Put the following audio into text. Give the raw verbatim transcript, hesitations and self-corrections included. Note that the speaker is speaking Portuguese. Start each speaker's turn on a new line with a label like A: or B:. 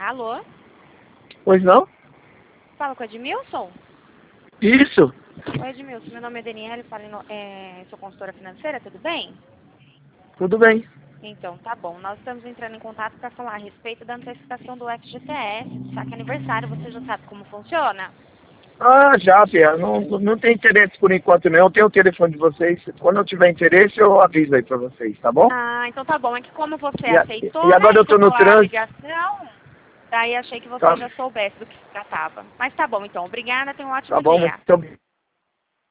A: Alô?
B: Pois não?
A: Fala com o Edmilson?
B: Isso.
A: Oi, Edmilson. Meu nome é Daniela, falo em no- é, sou consultora financeira, tudo bem?
B: Tudo bem.
A: Então, tá bom. Nós estamos entrando em contato para falar a respeito da antecipação do F G T S, do saque aniversário. Você já sabe como funciona?
B: Ah, já, Pia. Não, não tem interesse por enquanto não. Eu tenho o telefone de vocês. Quando eu tiver interesse, eu aviso aí pra vocês, tá bom?
A: Ah, então tá bom. É que como você
B: E, a-
A: aceitou,
B: e
A: né,
B: agora eu tô no
A: recebeu a
B: trânsito.
A: ligação, daí achei que você
B: Tá,
A: já soubesse do que se tratava. Mas tá bom, então. Obrigada, tenha um ótimo
B: tá bom,
A: dia.
B: muito obrigado.